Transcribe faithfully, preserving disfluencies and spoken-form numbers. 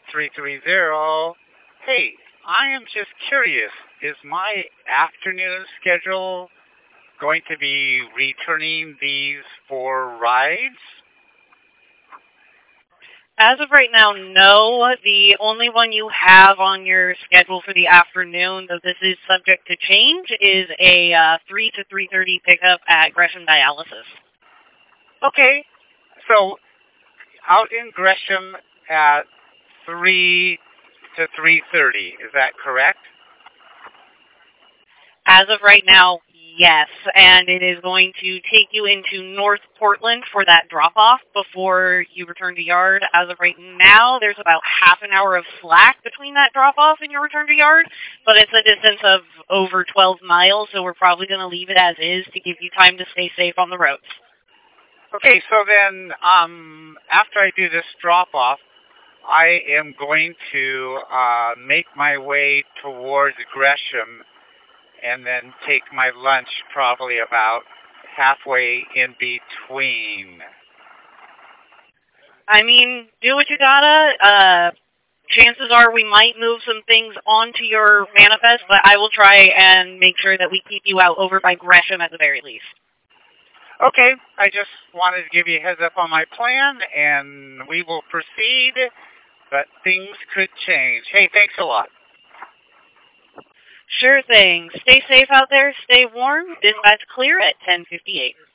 three three zero. Hey, I am just curious. Is my afternoon schedule going to be returning these four rides? As of right now, no. The only one you have on your schedule for the afternoon, though this is subject to change, is a uh, three to three thirty pickup at Gresham Dialysis. Okay. So, out in Gresham at three to three thirty, is that correct? As of right now, yes, and it is going to take you into North Portland for that drop-off before you return to yard. As of right now, there's about half an hour of slack between that drop-off and your return to yard, but it's a distance of over twelve miles, so we're probably going to leave it as is to give you time to stay safe on the roads. Okay, so then um, after I do this drop-off, I am going to uh, make my way towards Gresham and then take my lunch probably about halfway in between. I mean, do what you gotta. Uh, chances are we might move some things onto your manifest, but I will try and make sure that we keep you out over by Gresham at the very least. Okay, I just wanted to give you a heads up on my plan, and we will proceed, but things could change. Hey, thanks a lot. Sure thing. Stay safe out there. Stay warm. Dispatch clear at ten fifty-eight.